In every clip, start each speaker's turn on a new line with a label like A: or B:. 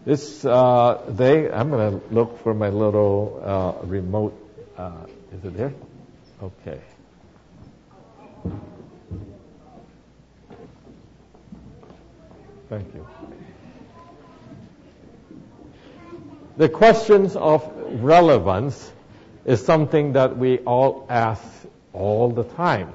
A: This day, I'm going to look for my little remote. Is it there? Okay. Thank you. The questions of relevance is something that we all ask all the time.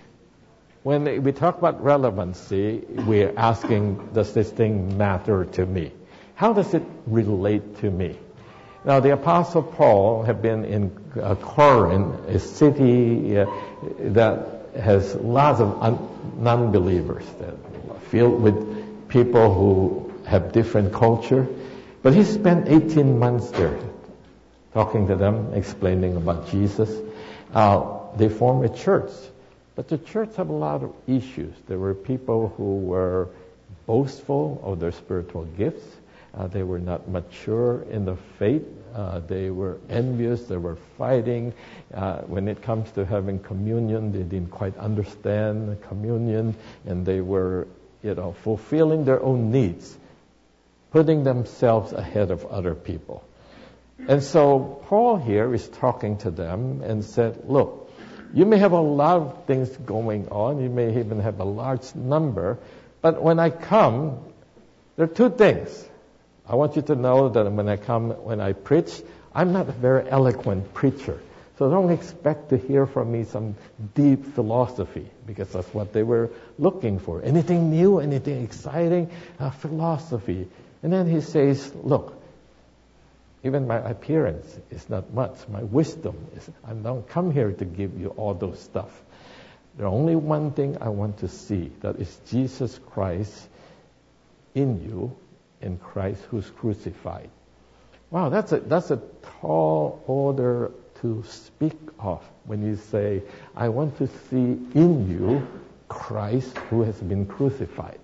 A: When we talk about relevancy, we're asking, does this thing matter to me? How does it relate to me? Now, the Apostle Paul had been in Corinth, a city that has lots of non-believers, that filled with people who have different culture. But he spent 18 months there, talking to them, explaining about Jesus. They formed a church. But the church had a lot of issues. There were people who were boastful of their spiritual gifts. They were not mature in the faith. They were envious. They were fighting. When it comes to having communion, they didn't quite understand the communion, and they were, fulfilling their own needs, putting themselves ahead of other people. And so Paul here is talking to them and said, look, you may have a lot of things going on. You may even have a large number. But when I come, there are two things. I want you to know that when I preach, I'm not a very eloquent preacher. So don't expect to hear from me some deep philosophy, because that's what they were looking for. Anything new, anything exciting, philosophy. And then he says, look, even my appearance is not much. My wisdom is, I don't come here to give you all those stuff. There's only one thing I want to see, that is Jesus Christ in you, in Christ who's crucified. Wow, that's a tall order to speak of when you say, I want to see in you Christ who has been crucified.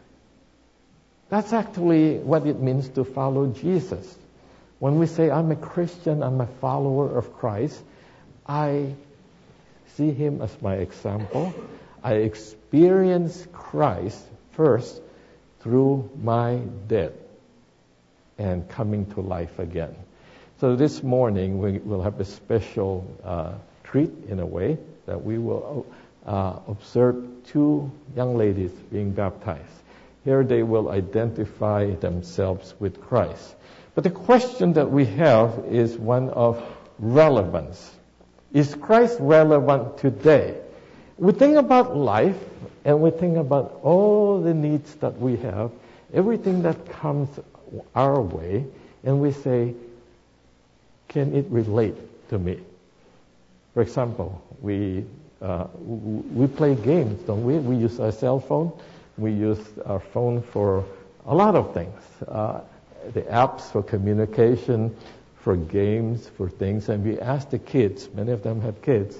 A: That's actually what it means to follow Jesus. When we say, I'm a Christian, I'm a follower of Christ, I see him as my example. I experience Christ first through my death and coming to life again. So this morning we will have a special treat, in a way, that we will observe two young ladies being baptized. Here they will identify themselves with Christ. But the question that we have is one of relevance. Is Christ relevant today? We think about life, and we think about all the needs that we have, everything that comes our way, and we say, can it relate to me? For example, we play games, don't we? We use our cell phone. We use our phone for a lot of things. The apps for communication, for games, for things. And we ask the kids, many of them have kids,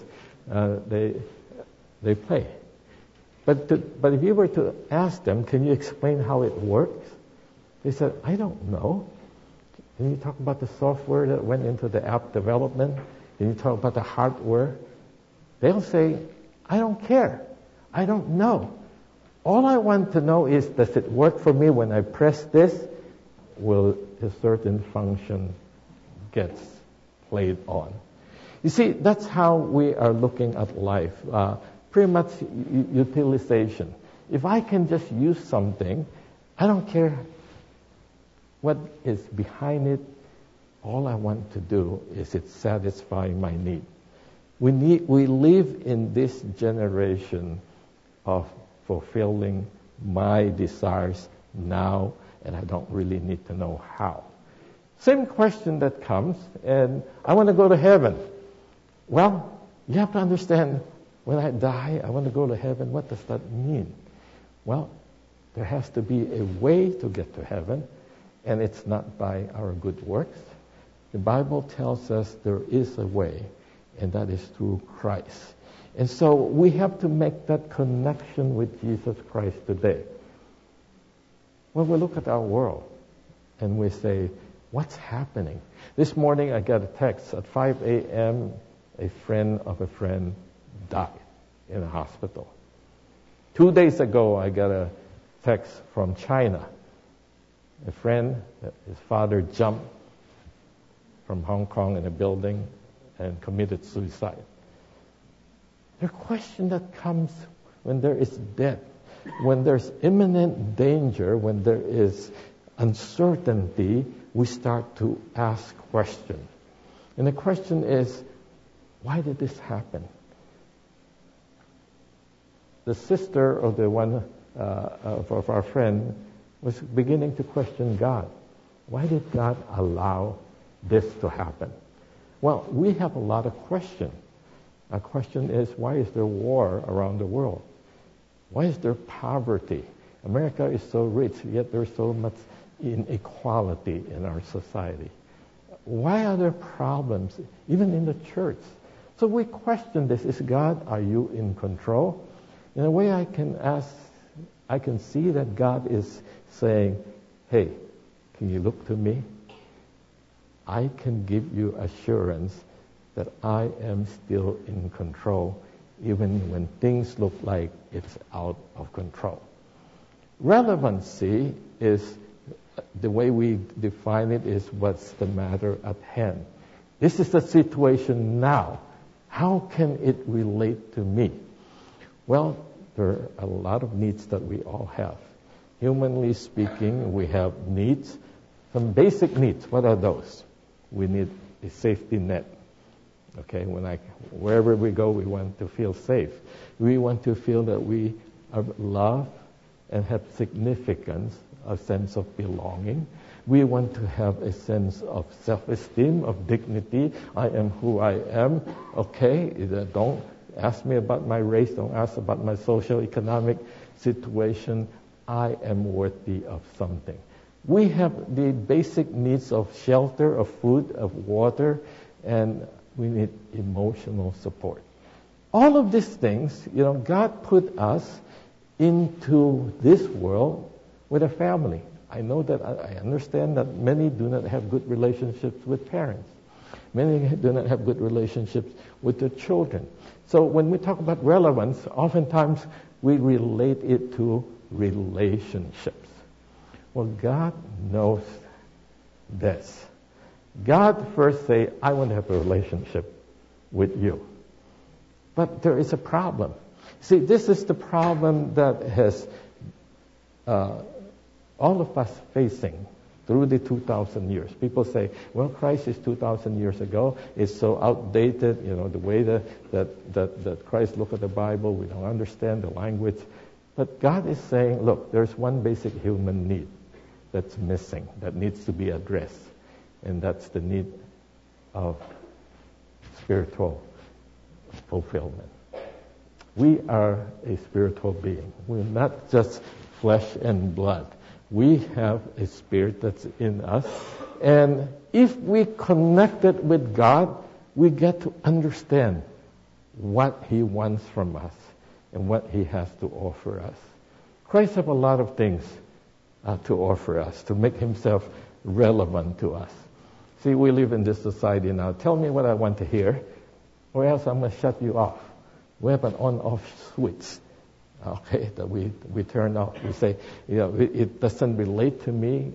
A: they play. But if you were to ask them, can you explain how it works? They said, I don't know. Can you talk about the software that went into the app development? Can you talk about the hardware? They'll say, I don't care. I don't know. All I want to know is, does it work for me when I press this? Will a certain function gets played on? You see, that's how we are looking at life. Pretty much utilization. If I can just use something, I don't care what is behind it. All I want to do is it satisfy my need. We live in this generation of fulfilling my desires now, and I don't really need to know how. Same question that comes, and I want to go to heaven. Well, you have to understand, when I die, I want to go to heaven. What does that mean? Well, there has to be a way to get to heaven, and it's not by our good works. The Bible tells us there is a way, and that is through Christ. And so we have to make that connection with Jesus Christ today. When we look at our world and we say, what's happening? This morning I got a text at 5 a.m. A friend of a friend died in a hospital. 2 days ago I got a text from China. a friend, his father jumped from Hong Kong in a building and committed suicide. The question that comes when there is death, when there's imminent danger, when there is uncertainty, we start to ask questions. And the question is, why did this happen? The sister of the one of our friend was beginning to question God. Why did God allow this to happen? Well, we have a lot of questions. Our question is, why is there war around the world? Why is there poverty? America is so rich, yet there's so much inequality in our society. Why are there problems, even in the church? So we question this. Is God, are you in control? In a way, I can see that God is saying, hey, can you look to me? I can give you assurance that I am still in control, even when things look like it's out of control. Relevancy is, the way we define it, is what's the matter at hand. This is the situation now. How can it relate to me? Well, there are a lot of needs that we all have. Humanly speaking, we have needs, some basic needs. What are those? We need a safety net. Okay, wherever we go, we want to feel safe. We want to feel that we are loved and have significance, a sense of belonging. We want to have a sense of self-esteem, of dignity. I am who I am. Okay, don't ask me about my race. Don't ask about my social, economic situation. I am worthy of something. We have the basic needs of shelter, of food, of water, and we need emotional support. All of these things, God put us into this world with a family. I know that, I understand that many do not have good relationships with parents. Many do not have good relationships with their children. So when we talk about relevance, oftentimes we relate it to relationships. Well, God knows this. God first say, I want to have a relationship with you. But there is a problem. See, this is the problem that has all of us facing through the 2,000 years. People say, well, Christ is 2,000 years ago. It's so outdated, the way that Christ looked at the Bible. We don't understand the language. But God is saying, look, there's one basic human need that's missing, that needs to be addressed. And that's the need of spiritual fulfillment. We are a spiritual being. We're not just flesh and blood. We have a spirit that's in us. And if we connect it with God, we get to understand what He wants from us and what He has to offer us. Christ has a lot of things to offer us, to make Himself relevant to us. See, we live in this society now. Tell me what I want to hear, or else I'm going to shut you off. We have an on-off switch, okay, that we turn off. We say, it doesn't relate to me.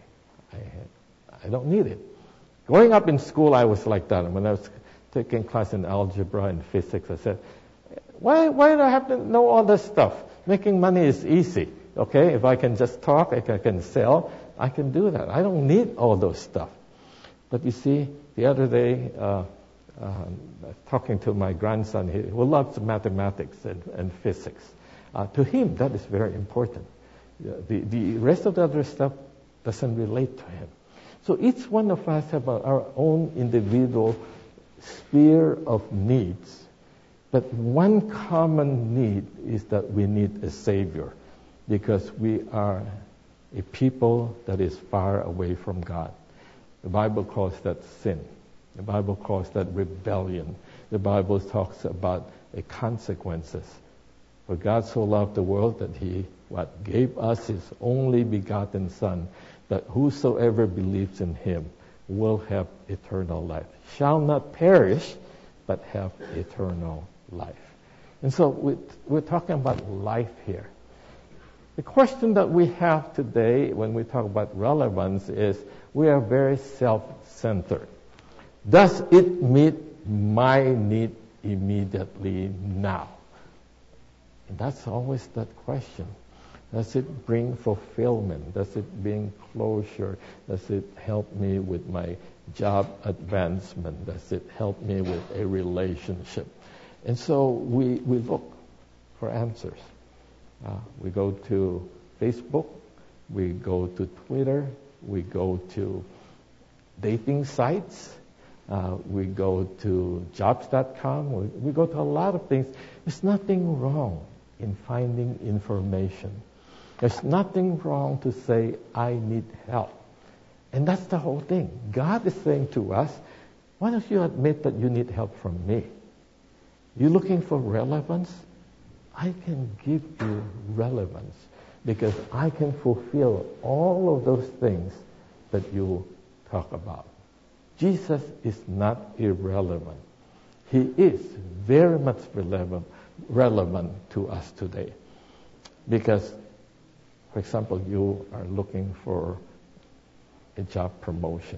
A: I don't need it. Growing up in school, I was like that. When I was taking class in algebra and physics, I said, why do I have to know all this stuff? Making money is easy, okay? If I can just talk, I can sell, I can do that. I don't need all those stuff. But you see, the other day, talking to my grandson, who loves mathematics and physics. To him, that is very important. The rest of the other stuff doesn't relate to him. So each one of us have our own individual sphere of needs. But one common need is that we need a Savior, because we are a people that is far away from God. The Bible calls that sin. The Bible calls that rebellion. The Bible talks about the consequences. For God so loved the world that He gave us His only begotten Son, that whosoever believes in Him will have eternal life. Shall not perish, but have eternal life. And so we're talking about life here. The question that we have today when we talk about relevance is we are very self-centered. Does it meet my need immediately now? And that's always that question. Does it bring fulfillment? Does it bring closure? Does it help me with my job advancement? Does it help me with a relationship? And so we look for answers. We go to Facebook, we go to Twitter, we go to dating sites, we go to jobs.com, we go to a lot of things. There's nothing wrong in finding information. There's nothing wrong to say, I need help. And that's the whole thing. God is saying to us, why don't you admit that you need help from me? You're looking for relevance? I can give you relevance because I can fulfill all of those things that you talk about. Jesus is not irrelevant. He is very much relevant to us today. Because, for example, you are looking for a job promotion.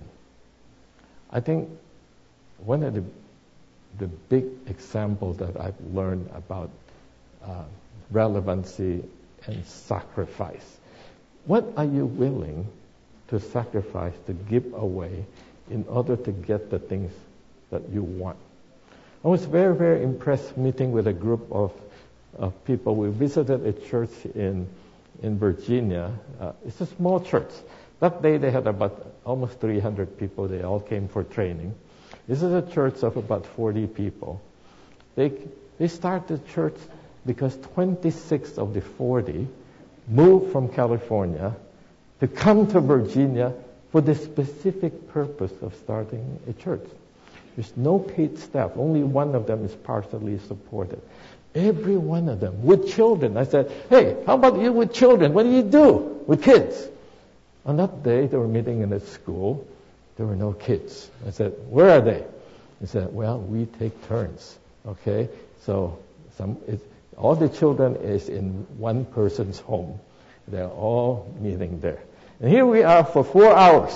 A: I think one of the big examples that I've learned about relevancy and sacrifice. What are you willing to sacrifice, to give away in order to get the things that you want? I was very, very impressed meeting with a group of people. We visited a church in Virginia. It's a small church. That day they had about almost 300 people. They all came for training. This is a church of about 40 people. They started the church because 26 of the 40 moved from California to come to Virginia for the specific purpose of starting a church. There's no paid staff. Only one of them is partially supported. Every one of them with children. I said, hey, how about you with children? What do you do with kids? On that day, they were meeting in a school. There were no kids. I said, where are they? He said, well, we take turns. Okay? So all the children is in one person's home. They're all meeting there. And here we are for 4 hours.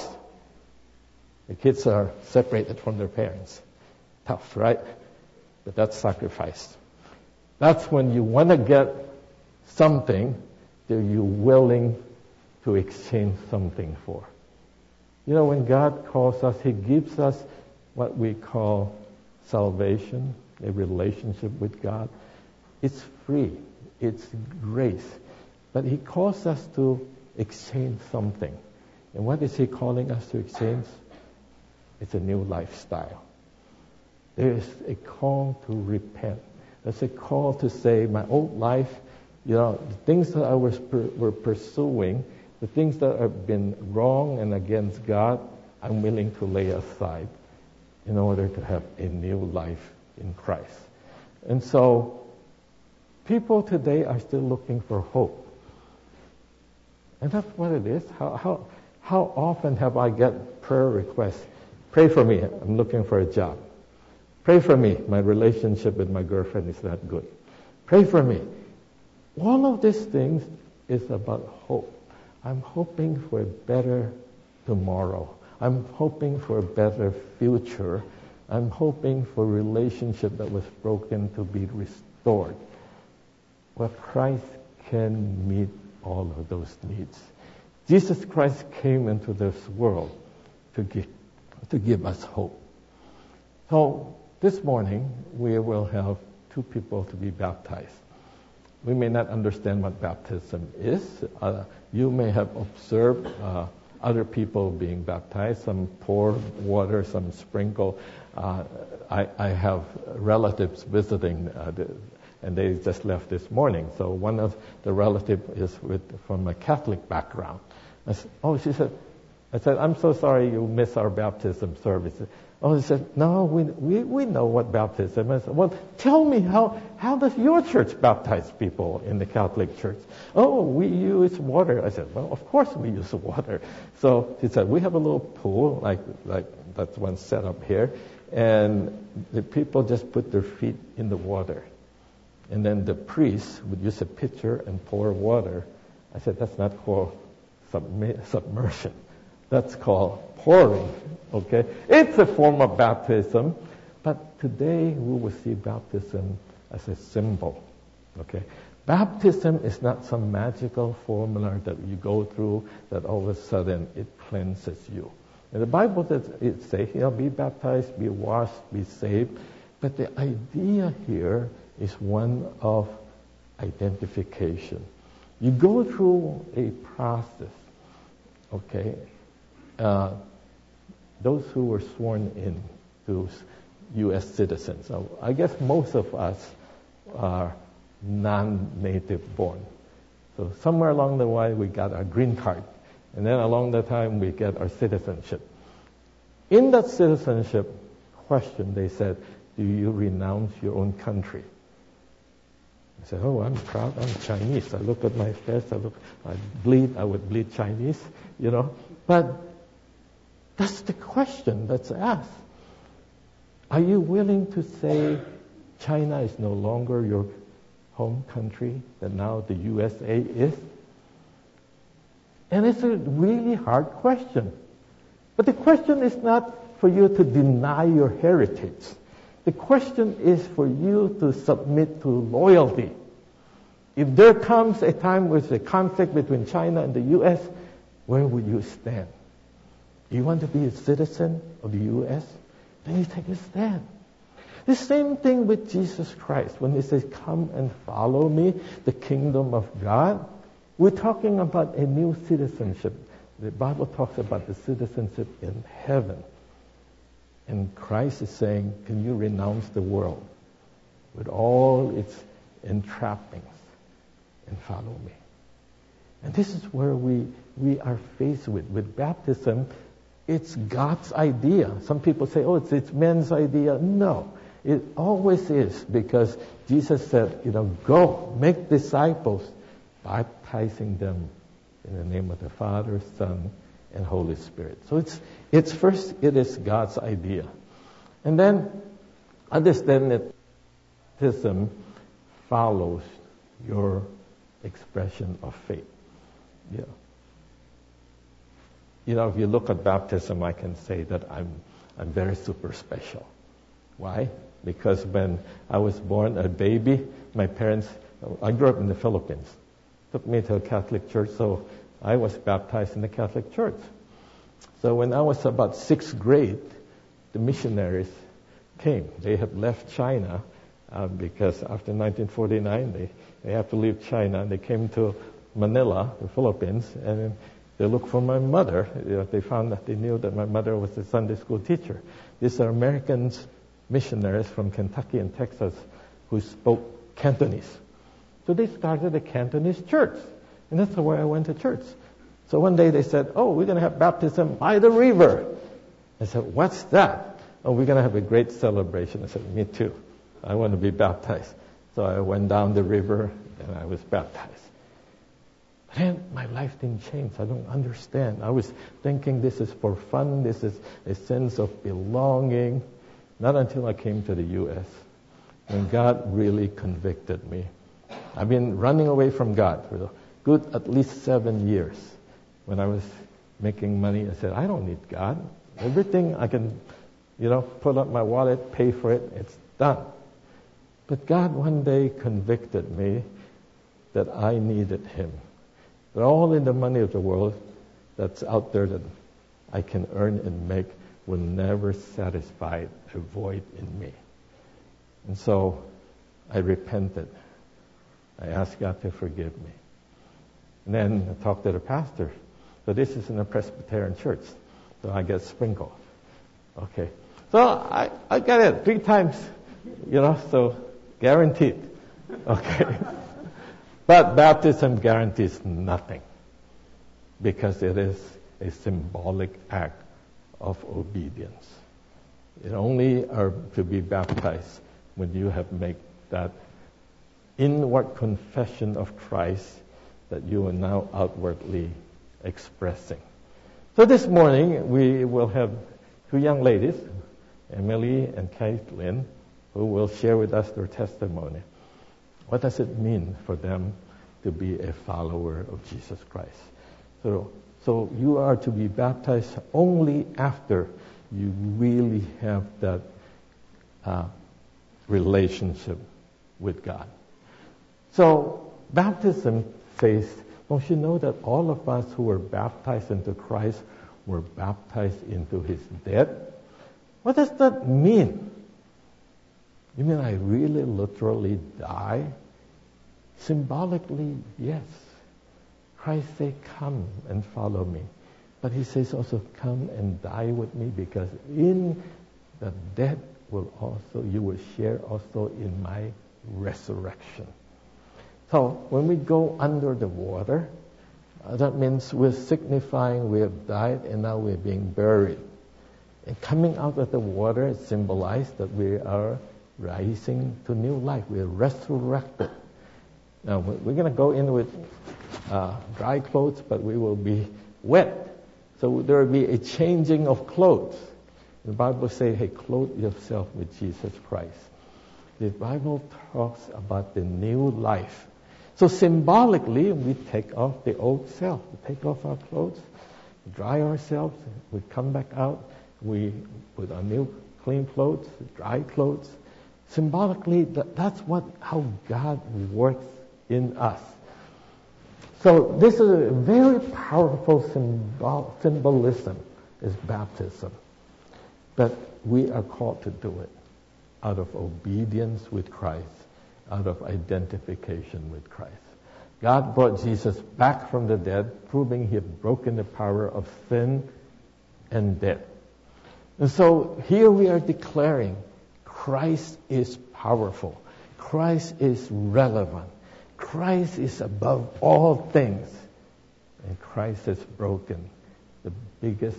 A: The kids are separated from their parents. Tough, right? But that's sacrifice. That's when you want to get something that you're willing to exchange something for. You know, when God calls us, He gives us what we call salvation, a relationship with God. It's free. It's grace. But He calls us to exchange something. And what is He calling us to exchange? It's a new lifestyle. There is a call to repent. There's a call to say, my old life, the things that I were pursuing, the things that have been wrong and against God, I'm willing to lay aside in order to have a new life in Christ. And so, people today are still looking for hope. And that's what it is. How often have I get prayer requests? Pray for me, I'm looking for a job. Pray for me, my relationship with my girlfriend is not good. Pray for me. All of these things is about hope. I'm hoping for a better tomorrow. I'm hoping for a better future. I'm hoping for a relationship that was broken to be restored. Well, Christ can meet all of those needs. Jesus Christ came into this world to give us hope. So this morning we will have 2 people to be baptized. We may not understand what baptism is. You may have observed other people being baptized. Some pour water, some sprinkle. I have relatives visiting, and they just left this morning. So one of the relatives is from a Catholic background. I said, I'm so sorry you missed our baptism service. Oh, he said, no, we know what baptism is. Well, tell me, how does your church baptize people in the Catholic Church? Oh, we use water. I said, well, of course we use water. So he said, we have a little pool, like that's one set up here, and the people just put their feet in the water. And then the priest would use a pitcher and pour water I said, that's not called submersion. That's called pouring. Okay? It's a form of baptism, but today we will see baptism as a symbol. Okay? Baptism is not some magical formula that you go through that all of a sudden it cleanses you. In the Bible, it says, be baptized, be washed, be saved. But the idea here is one of identification. You go through a process, okay? Those who were sworn in to U.S. citizens. So I guess most of us are non-native born. So somewhere along the way, we got our green card. And then along the time, we get our citizenship. In that citizenship question, they said, do you renounce your own country? I said, I'm proud, I'm Chinese. I look at my face, I would bleed Chinese, But that's the question that's asked. Are you willing to say China is no longer your home country, that now the USA is? And it's a really hard question. But the question is not for you to deny your heritage. The question is for you to submit to loyalty. If there comes a time with a conflict between China and the U.S., where would you stand? Do you want to be a citizen of the U.S.? Then you take a stand. The same thing with Jesus Christ. When he says, come and follow me, the kingdom of God, we're talking about a new citizenship. The Bible talks about the citizenship in heaven. And Christ is saying, can you renounce the world with all its entrappings and follow me? And this is where we are faced with baptism. It's God's idea. Some people say, it's men's idea. No, it always is, because Jesus said, go, make disciples, baptizing them in the name of the Father, Son, and Holy Spirit. So it's first, it is God's idea. And then understand that baptism follows your expression of faith. Yeah. If you look at baptism, I can say that I'm very super special. Why? Because when I was born a baby, my parents, I grew up in the Philippines, took me to a Catholic church, so I was baptized in the Catholic church. So when I was about 6th grade, the missionaries came. They had left China because after 1949, they have to leave China. They came to Manila, the Philippines, and they looked for my mother. They found that they knew that my mother was a Sunday school teacher. These are Americans, missionaries from Kentucky and Texas who spoke Cantonese. So they started a Cantonese church. And that's the way I went to church. So one day they said, we're going to have baptism by the river. I said, what's that? We're going to have a great celebration. I said, me too. I want to be baptized. So I went down the river and I was baptized. Then my life didn't change. I don't understand. I was thinking this is for fun. This is a sense of belonging. Not until I came to the U.S. when God really convicted me. I've been running away from God for a good at least 7 years. When I was making money, I said, I don't need God. Everything I can, pull up my wallet, pay for it, it's done. But God one day convicted me that I needed Him. That all in the money of the world that's out there that I can earn and make will never satisfy a void in me. And so I repented. I asked God to forgive me. And then I talked to the pastor. So this is in a Presbyterian church. So I get sprinkled. Okay. So I got it 3 times, so guaranteed. Okay. But baptism guarantees nothing, because it is a symbolic act of obedience. It only are to be baptized when you have made that inward confession of Christ that you are now outwardly expressing. So this morning we will have 2 young ladies, Emily and Caitlin, who will share with us their testimony. What does it mean for them to be a follower of Jesus Christ. So you are to be baptized only after you really have that relationship with God. So baptism says, don't you know that all of us who were baptized into Christ were baptized into his death? What does that mean? You mean I really literally die? Symbolically, yes. Christ said, come and follow me. But he says also, come and die with me, because in the death you will share also in my resurrection. So when we go under the water, that means we're signifying we have died and now we're being buried. And coming out of the water, it symbolizes that we are rising to new life. We're resurrected. Now, we're going to go in with dry clothes, but we will be wet. So there will be a changing of clothes. The Bible says, hey, clothe yourself with Jesus Christ. The Bible talks about the new life. So symbolically, we take off the old self. We take off our clothes, dry ourselves, we come back out, we put on new clean clothes, dry clothes. Symbolically, that's how God works in us. So this is a very powerful symbolism, is baptism. But we are called to do it out of obedience with Christ, out of identification with Christ. God brought Jesus back from the dead, proving he had broken the power of sin and death. And so here we are declaring Christ is powerful. Christ is relevant. Christ is above all things. And Christ has broken the biggest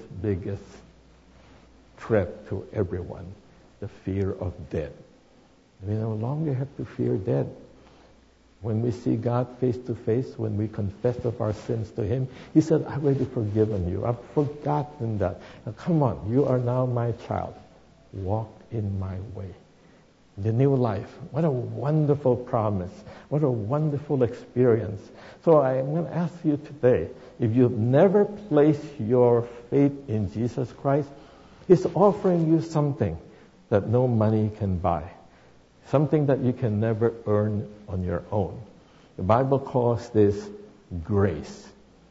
A: threat to everyone, the fear of death. We no longer have to fear death. When we see God face to face, when we confess of our sins to him, he said, I've already forgiven you. I've forgotten that. Now, come on, you are now my child. Walk in my way. The new life. What a wonderful promise. What a wonderful experience. So I'm going to ask you today, if you've never placed your faith in Jesus Christ, he's offering you something that no money can buy. Something that you can never earn on your own. The Bible calls this grace.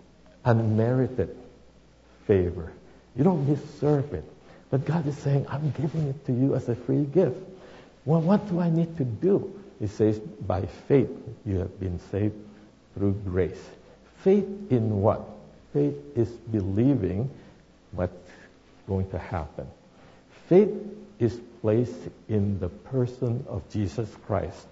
A: Unmerited favor. You don't deserve it. But God is saying, I'm giving it to you as a free gift. Well, what do I need to do? He says, by faith you have been saved through grace. Faith in what? Faith is believing what's going to happen. Faith is placed in the person of Jesus Christ,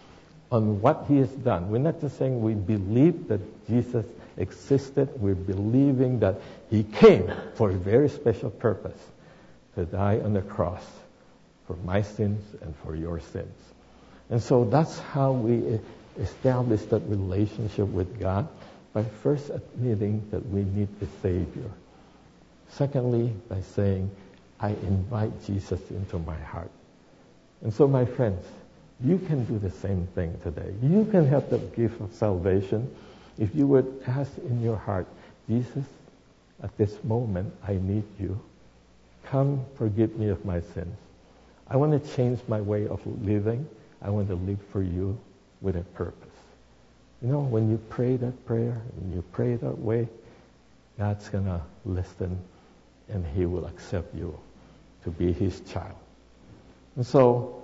A: on what he has done. We're not just saying we believe that Jesus existed. We're believing that he came for a very special purpose, to die on the cross for my sins and for your sins. And so that's how we establish that relationship with God, by first admitting that we need a Savior. Secondly, by saying, I invite Jesus into my heart. And so, my friends, you can do the same thing today. You can have the gift of salvation if you would ask in your heart, Jesus, at this moment, I need you. Come, forgive me of my sins. I want to change my way of living. I want to live for you with a purpose. You know, when you pray that prayer, when you pray that way, God's going to listen and he will accept you to be his child. And so,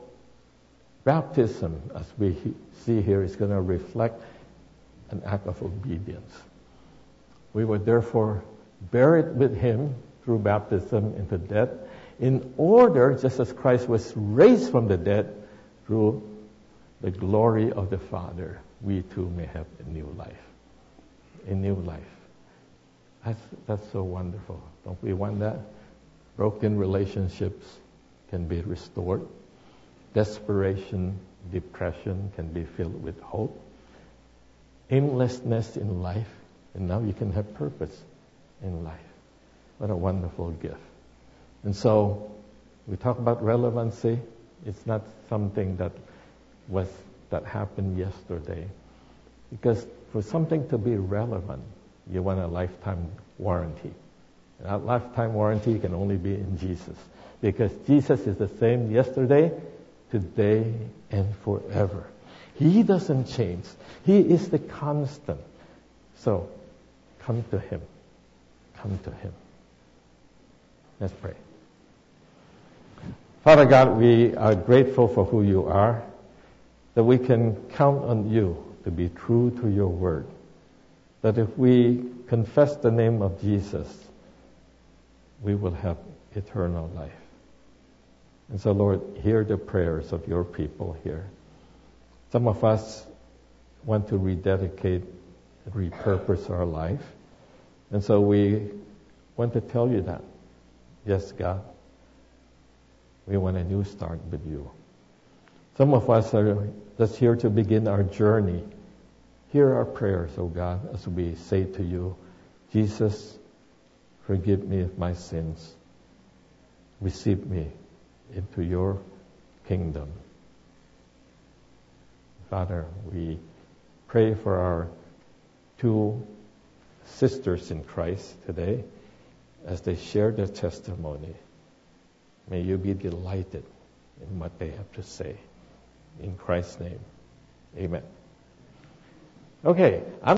A: baptism, as we see here, is going to reflect an act of obedience. We were therefore buried with him through baptism into death, in order, just as Christ was raised from the dead through the glory of the Father, we too may have a new life. A new life. That's so wonderful. Don't we want that? Broken relationships can be restored. Desperation, depression can be filled with hope. Aimlessness in life, and now you can have purpose in life. What a wonderful gift. And so, we talk about relevancy. It's not something that happened yesterday. Because for something to be relevant, you want a lifetime warranty. And that lifetime warranty can only be in Jesus. Because Jesus is the same yesterday, today, and forever. He doesn't change. He is the constant. So, come to Him. Come to Him. Let's pray. Father God, we are grateful for who You are, that we can count on You to be true to Your word. That if we confess the name of Jesus, we will have eternal life. And so, Lord, hear the prayers of Your people here. Some of us want to rededicate and repurpose our life. And so we want to tell You that. Yes, God, we want a new start with You. Some of us are just here to begin our journey. Hear our prayers, O God, as we say to You, Jesus, forgive me of my sins. Receive me into Your kingdom. Father, we pray for our two sisters in Christ today as they share their testimony. May You be delighted in what they have to say. In Christ's name, amen. Okay,